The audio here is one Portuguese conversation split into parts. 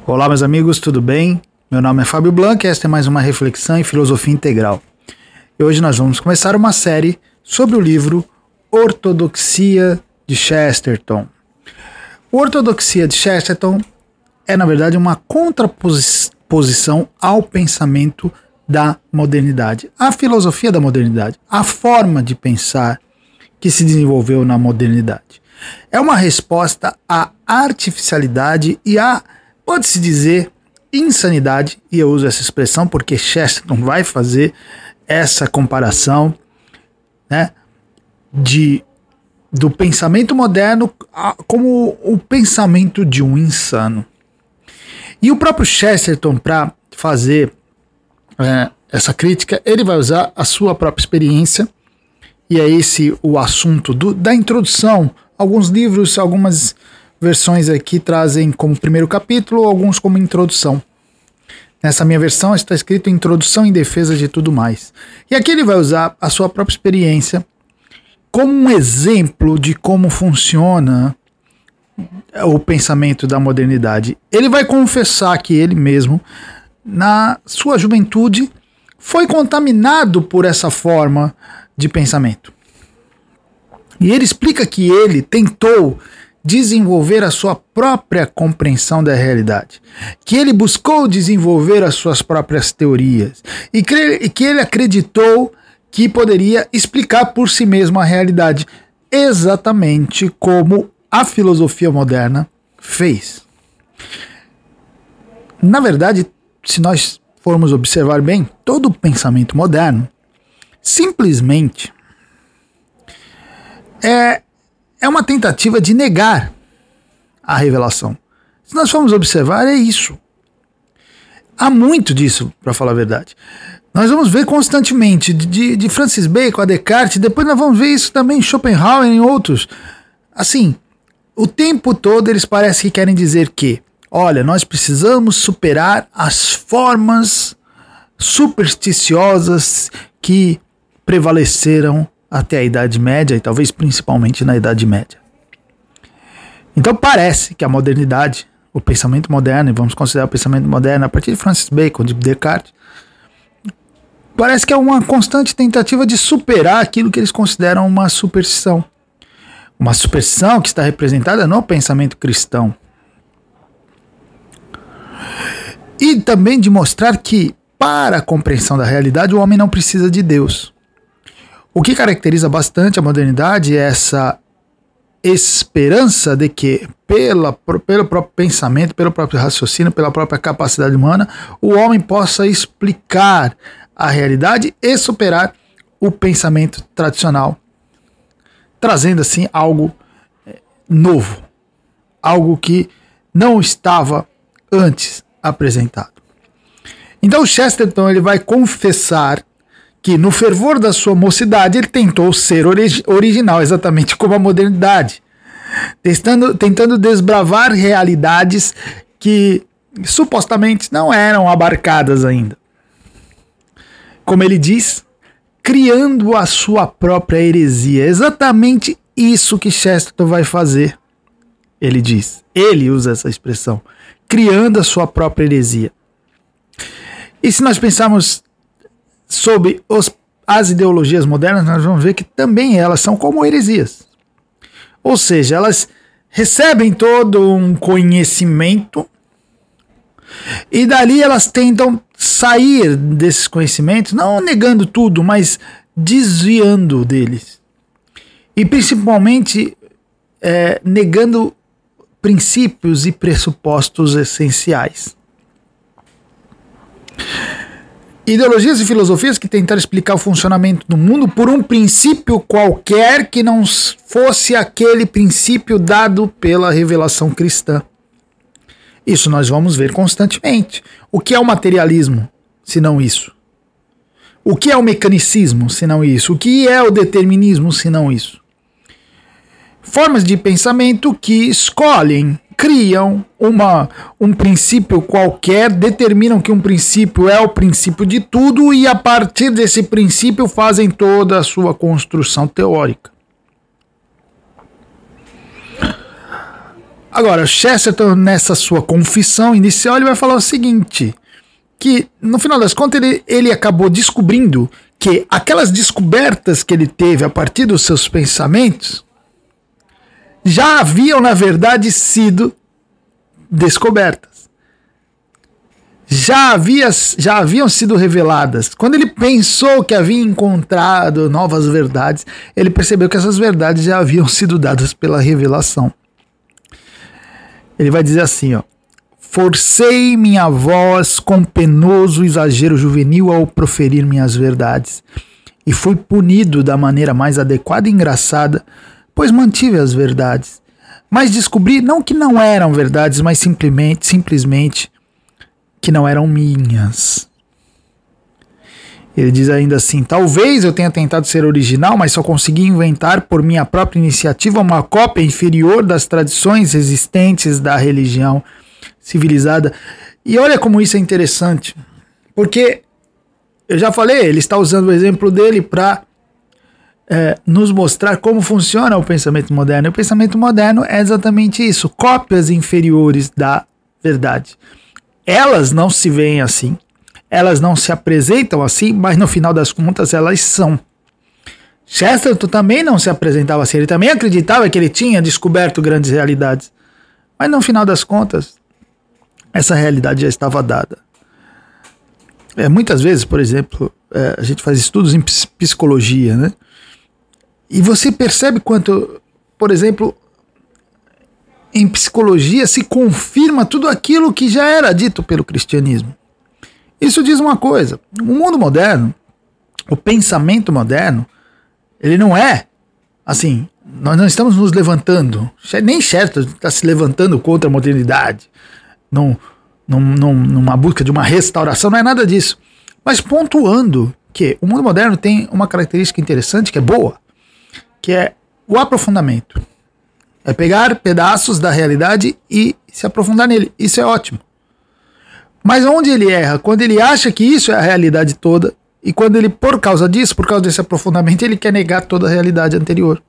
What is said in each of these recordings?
Olá, meus amigos, tudo bem? Meu nome é Fábio Blanc e esta é mais uma reflexão em filosofia integral. E hoje nós vamos começar uma série sobre o livro Ortodoxia de Chesterton. O Ortodoxia de Chesterton é, na verdade, uma contraposição ao pensamento da modernidade, à filosofia da modernidade, à forma de pensar que se desenvolveu na modernidade. É uma resposta à artificialidade e à, pode-se dizer, insanidade, e eu uso essa expressão porque Chesterton vai fazer essa comparação, né, do pensamento moderno como o pensamento de um insano. E o próprio Chesterton, para fazer essa crítica, ele vai usar a sua própria experiência, e é esse o assunto da introdução. Alguns livros, algumas versões aqui trazem como primeiro capítulo, alguns como introdução. Nessa minha versão está escrito Introdução em Defesa de Tudo Mais. E aqui ele vai usar a sua própria experiência como um exemplo de como funciona o pensamento da modernidade. Ele vai confessar que ele mesmo, na sua juventude, foi contaminado por essa forma de pensamento. E ele explica que ele tentou desenvolver a sua própria compreensão da realidade, que ele buscou desenvolver as suas próprias teorias e que ele acreditou que poderia explicar por si mesmo a realidade, exatamente como a filosofia moderna fez. Na verdade, se nós formos observar bem, todo o pensamento moderno simplesmente é uma tentativa de negar a revelação. Se nós formos observar, é isso. Há muito disso, para falar a verdade. Nós vamos ver constantemente, de Francis Bacon a Descartes, depois nós vamos ver isso também em Schopenhauer e em outros. Assim, o tempo todo eles parecem que querem dizer que, olha, nós precisamos superar as formas supersticiosas que prevaleceram até a Idade Média e talvez principalmente na Idade Média. Então parece que a modernidade, o pensamento moderno, e vamos considerar o pensamento moderno a partir de Francis Bacon, de Descartes, parece que é uma constante tentativa de superar aquilo que eles consideram uma superstição. Uma superstição que está representada no pensamento cristão. E também de mostrar que, para a compreensão da realidade, o homem não precisa de Deus. O que caracteriza bastante a modernidade é essa esperança de que, pelo próprio pensamento, pelo próprio raciocínio, pela própria capacidade humana, o homem possa explicar a realidade e superar o pensamento tradicional, trazendo assim algo novo, algo que não estava antes apresentado. Então Chesterton ele vai confessar que no fervor da sua mocidade ele tentou ser original, exatamente como a modernidade, tentando desbravar realidades que supostamente não eram abarcadas ainda. Como ele diz, criando a sua própria heresia. Exatamente isso que Chesterton vai fazer. Ele diz, ele usa essa expressão, criando a sua própria heresia. E se nós pensarmos sobre as ideologias modernas, nós vamos ver que também elas são como heresias. Ou seja, elas recebem todo um conhecimento e dali elas tentam sair desses conhecimentos, não negando tudo, mas desviando deles. E principalmente negando princípios e pressupostos essenciais. Ideologias e filosofias que tentaram explicar o funcionamento do mundo por um princípio qualquer que não fosse aquele princípio dado pela revelação cristã. Isso nós vamos ver constantemente. O que é o materialismo, se não isso? O que é o mecanicismo, se não isso? O que é o determinismo, se não isso? Formas de pensamento que escolhem, criam um princípio qualquer, determinam que um princípio é o princípio de tudo e a partir desse princípio fazem toda a sua construção teórica. Agora, Chesterton, nessa sua confissão inicial, ele vai falar o seguinte, que no final das contas ele acabou descobrindo que aquelas descobertas que ele teve a partir dos seus pensamentos já haviam, na verdade, sido descobertas. Já haviam sido reveladas. Quando ele pensou que havia encontrado novas verdades, ele percebeu que essas verdades já haviam sido dadas pela revelação. Ele vai dizer assim, ó: forcei minha voz com penoso exagero juvenil ao proferir minhas verdades, e fui punido da maneira mais adequada e engraçada, pois mantive as verdades. Mas descobri não que não eram verdades, mas simplesmente que não eram minhas. Ele diz ainda assim: talvez eu tenha tentado ser original, mas só consegui inventar por minha própria iniciativa uma cópia inferior das tradições existentes da religião civilizada. E olha como isso é interessante, porque eu já falei, ele está usando o exemplo dele para nos mostrar como funciona o pensamento moderno. E o pensamento moderno é exatamente isso, cópias inferiores da verdade. Elas não se veem assim, elas não se apresentam assim, mas no final das contas elas são. Chesterton também não se apresentava assim, ele também acreditava que ele tinha descoberto grandes realidades, mas no final das contas essa realidade já estava dada. Muitas vezes, por exemplo, a gente faz estudos em psicologia, né? E você percebe quanto, por exemplo, em psicologia se confirma tudo aquilo que já era dito pelo cristianismo. Isso diz uma coisa: o mundo moderno, o pensamento moderno, ele não é assim, nós não estamos nos levantando, nem Chesterton está se levantando contra a modernidade, numa busca de uma restauração, não é nada disso, mas pontuando que o mundo moderno tem uma característica interessante, que é boa, que é o aprofundamento. É pegar pedaços da realidade e se aprofundar nele. Isso é ótimo. Mas onde ele erra? Quando ele acha que isso é a realidade toda, e quando ele, por causa disso, por causa desse aprofundamento, ele quer negar toda a realidade anterior.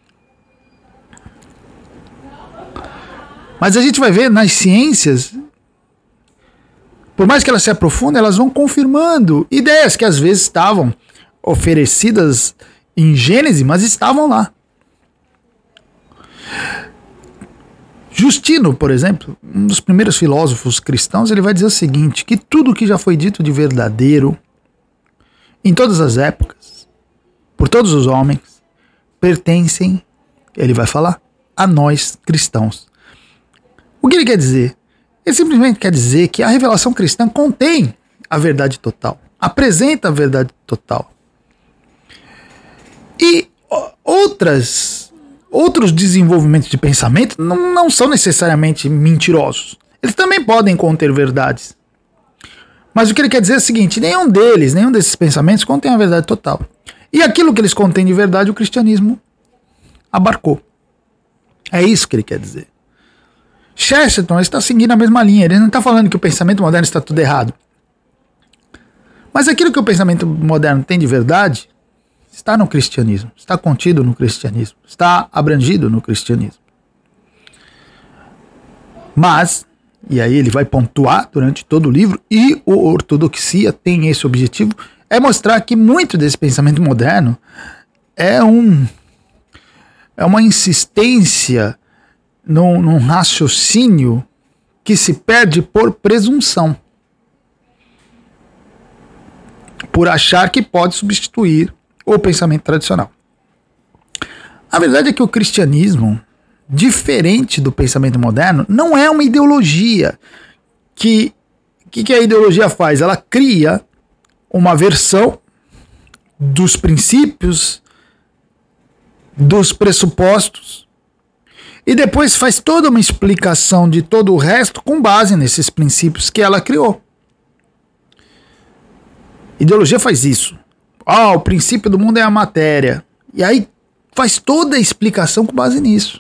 Mas a gente vai ver nas ciências, por mais que elas se aprofundem, elas vão confirmando ideias que às vezes estavam oferecidas em Gênesis, mas estavam lá. Justino, por exemplo, um dos primeiros filósofos cristãos, ele vai dizer o seguinte, que tudo que já foi dito de verdadeiro, em todas as épocas, por todos os homens, pertencem, ele vai falar, a nós cristãos. O que ele quer dizer? Ele simplesmente quer dizer que a revelação cristã contém a verdade total, apresenta a verdade total. E outros desenvolvimentos de pensamento não são necessariamente mentirosos. Eles também podem conter verdades. Mas o que ele quer dizer é o seguinte: nenhum desses pensamentos contém a verdade total. E aquilo que eles contêm de verdade, o cristianismo abarcou. É isso que ele quer dizer. Chesterton está seguindo a mesma linha. Ele não está falando que o pensamento moderno está tudo errado. Mas aquilo que o pensamento moderno tem de verdade está no cristianismo, está contido no cristianismo, está abrangido no cristianismo. Mas, e aí ele vai pontuar durante todo o livro, e a ortodoxia tem esse objetivo, é mostrar que muito desse pensamento moderno é uma insistência num raciocínio que se perde por presunção, por achar que pode substituir o pensamento tradicional. A verdade é que o cristianismo, diferente do pensamento moderno, não é uma ideologia. Que a ideologia faz? Ela cria uma versão dos princípios, dos pressupostos, e depois faz toda uma explicação de todo o resto com base nesses princípios que ela criou. Ideologia faz isso. O princípio do mundo é a matéria. E aí faz toda a explicação com base nisso.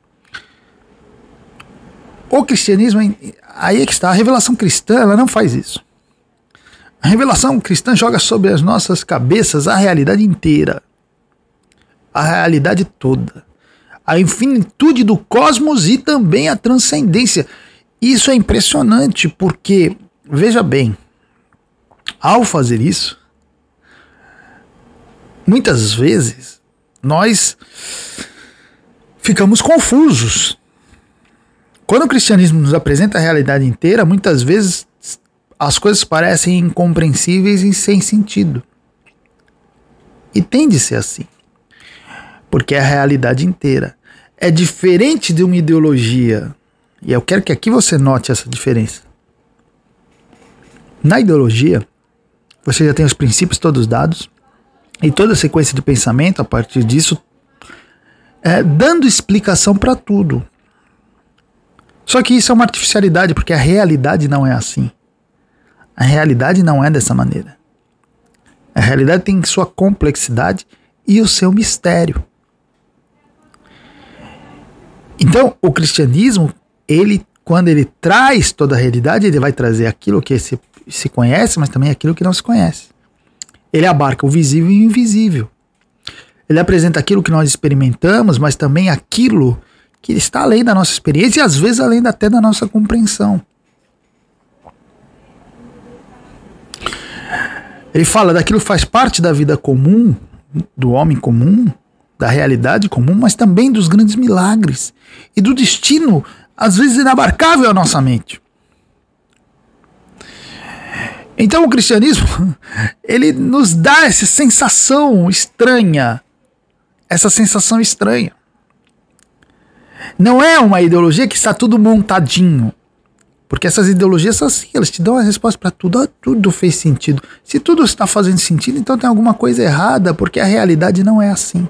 O cristianismo, aí é que está. A revelação cristã, ela não faz isso. A revelação cristã joga sobre as nossas cabeças a realidade inteira. A realidade toda. a infinitude do cosmos e também a transcendência. Isso é impressionante porque, veja bem, ao fazer isso, muitas vezes nós ficamos confusos. Quando o cristianismo nos apresenta a realidade inteira, muitas vezes as coisas parecem incompreensíveis e sem sentido. E tem de ser assim, porque é a realidade inteira. É diferente de uma ideologia, e eu quero que aqui você note essa diferença. Na ideologia, você já tem os princípios todos dados, e toda a sequência de pensamento, a partir disso, dando explicação para tudo. Só que isso é uma artificialidade, porque a realidade não é assim. A realidade não é dessa maneira. A realidade tem sua complexidade e o seu mistério. Então, o cristianismo, quando ele traz toda a realidade, ele vai trazer aquilo que se conhece, mas também aquilo que não se conhece. Ele abarca o visível e o invisível. Ele apresenta aquilo que nós experimentamos, mas também aquilo que está além da nossa experiência e às vezes além até da nossa compreensão. Ele fala daquilo que faz parte da vida comum, do homem comum, da realidade comum, mas também dos grandes milagres e do destino, às vezes inabarcável à nossa mente. Então o cristianismo, ele nos dá essa sensação estranha. Não é uma ideologia que está tudo montadinho. Porque essas ideologias são assim, elas te dão a resposta para tudo. Tudo fez sentido. Se tudo está fazendo sentido, então tem alguma coisa errada, porque a realidade não é assim.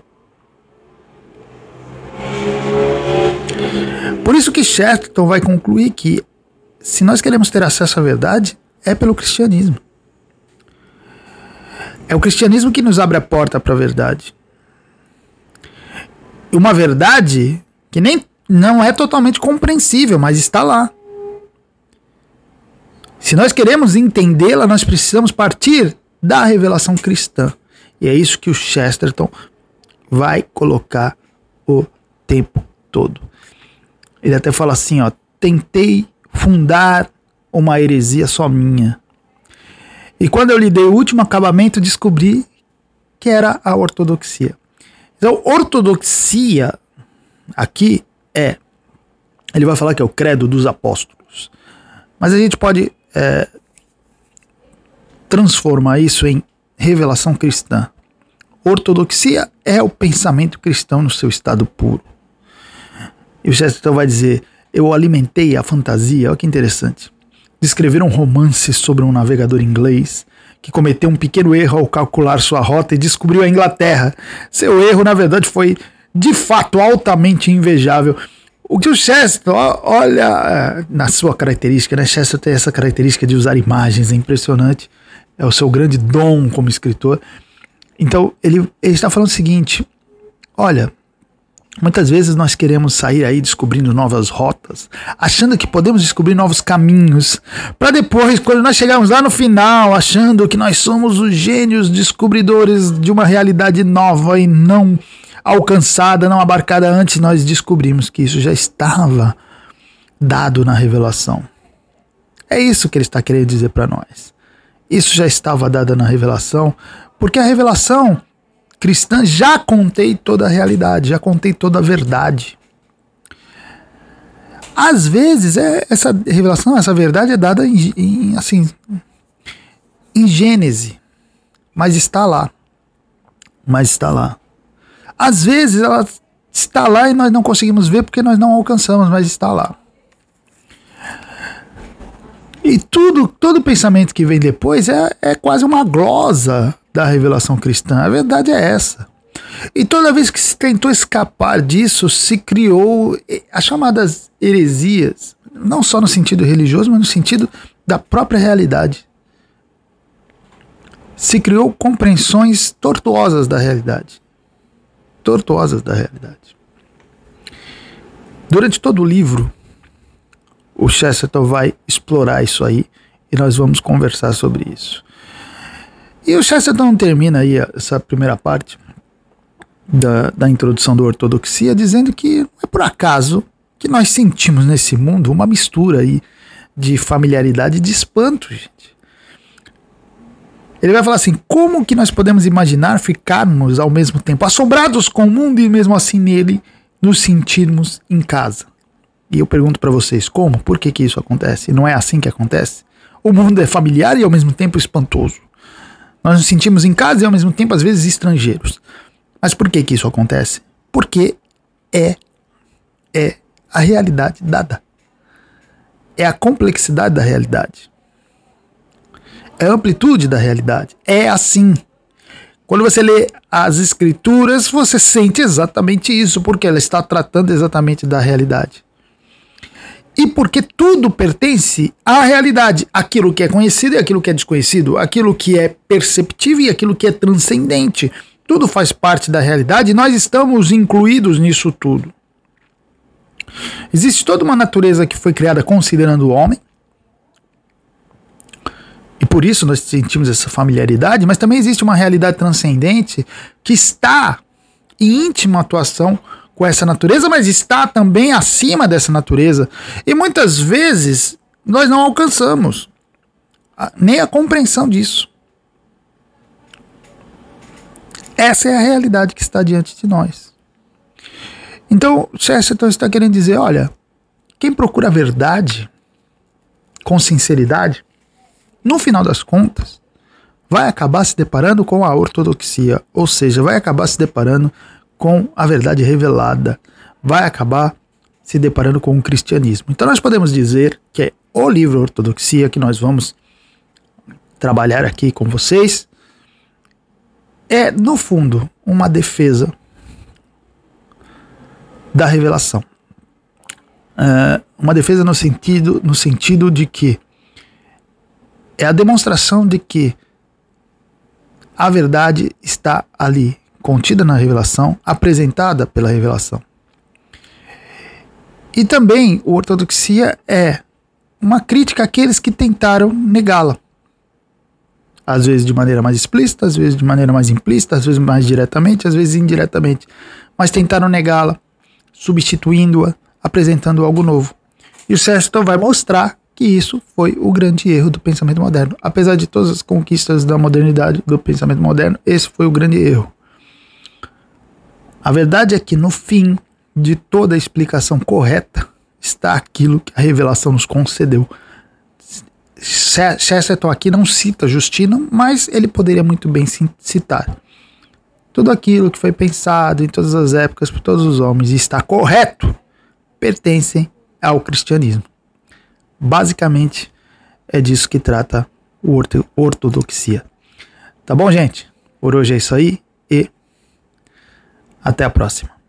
Por isso que Chesterton vai concluir que, se nós queremos ter acesso à verdade, é pelo cristianismo. É o cristianismo que nos abre a porta para a verdade. Uma verdade que não é totalmente compreensível, mas está lá. Se nós queremos entendê-la, nós precisamos partir da revelação cristã. E é isso que o Chesterton vai colocar o tempo todo. Ele até fala assim, tentei fundar uma heresia só minha. E quando eu lhe dei o último acabamento, descobri que era a ortodoxia. Então, ortodoxia aqui ele vai falar que é o credo dos apóstolos. Mas a gente pode transformar isso em revelação cristã. Ortodoxia é o pensamento cristão no seu estado puro. E o Chesterton vai dizer, eu alimentei a fantasia, olha que interessante, de escrever um romance sobre um navegador inglês que cometeu um pequeno erro ao calcular sua rota e descobriu a Inglaterra. Seu erro, na verdade, foi de fato altamente invejável. O que o Chesterton, olha na sua característica, né? Chesterton tem essa característica de usar imagens, é impressionante, é o seu grande dom como escritor. Então ele está falando o seguinte, olha, muitas vezes nós queremos sair aí descobrindo novas rotas, achando que podemos descobrir novos caminhos, para depois, quando nós chegarmos lá no final, achando que nós somos os gênios descobridores de uma realidade nova e não alcançada, não abarcada antes, nós descobrimos que isso já estava dado na revelação. É isso que ele está querendo dizer para nós. Isso já estava dado na revelação, porque a revelação cristã já contém toda a realidade, já contém toda a verdade. Às vezes, essa revelação, essa verdade é dada em Gênese, mas está lá. Às vezes ela está lá e nós não conseguimos ver porque nós não alcançamos, mas está lá. E todo pensamento que vem depois é quase uma glosa da revelação cristã. A verdade é essa. E toda vez que se tentou escapar disso, se criou as chamadas heresias, não só no sentido religioso, mas no sentido da própria realidade. Se criou compreensões tortuosas da realidade. Durante todo o livro, o Chesterton vai explorar isso aí e nós vamos conversar sobre isso. E o Chesterton termina aí essa primeira parte da introdução do Ortodoxia, dizendo que não é por acaso que nós sentimos nesse mundo uma mistura aí de familiaridade e de espanto, gente. Ele vai falar assim: como que nós podemos imaginar ficarmos ao mesmo tempo assombrados com o mundo e mesmo assim nele nos sentirmos em casa? E eu pergunto para vocês, como? Por que isso acontece? Não é assim que acontece? O mundo é familiar e ao mesmo tempo espantoso. Nós nos sentimos em casa e ao mesmo tempo às vezes estrangeiros. Mas por que isso acontece? Porque é a realidade dada. É a complexidade da realidade. É a amplitude da realidade. É assim. Quando você lê as escrituras, você sente exatamente isso, porque ela está tratando exatamente da realidade. E porque tudo pertence à realidade. Aquilo que é conhecido e aquilo que é desconhecido. Aquilo que é perceptível e aquilo que é transcendente. Tudo faz parte da realidade e nós estamos incluídos nisso tudo. Existe toda uma natureza que foi criada considerando o homem. E por isso nós sentimos essa familiaridade, mas também existe uma realidade transcendente que está em íntima atuação com essa natureza, mas está também acima dessa natureza. E muitas vezes nós não alcançamos nem a compreensão disso. Essa é a realidade que está diante de nós. Então, Chesterton está querendo dizer, olha, quem procura a verdade com sinceridade, no final das contas, vai acabar se deparando com a ortodoxia, ou seja, vai acabar se deparando com a verdade revelada, vai acabar se deparando com o cristianismo. Então nós podemos dizer que é o livro Ortodoxia que nós vamos trabalhar aqui com vocês, é, no fundo, uma defesa da revelação. Uma defesa no sentido de que é a demonstração de que a verdade está ali, contida na revelação, apresentada pela revelação. E também a ortodoxia é uma crítica àqueles que tentaram negá-la. Às vezes de maneira mais explícita, às vezes de maneira mais implícita, às vezes mais diretamente, às vezes indiretamente. Mas tentaram negá-la, substituindo-a, apresentando algo novo. E o Chesterton vai mostrar que isso foi o grande erro do pensamento moderno. Apesar de todas as conquistas da modernidade, do pensamento moderno, esse foi o grande erro. A verdade é que no fim de toda a explicação correta está aquilo que a revelação nos concedeu. Chesterton aqui não cita Justino, mas ele poderia muito bem citar. Tudo aquilo que foi pensado em todas as épocas por todos os homens e está correto, pertencem ao cristianismo. Basicamente, é disso que trata o ortodoxia. Tá bom, gente? Por hoje é isso aí e até a próxima.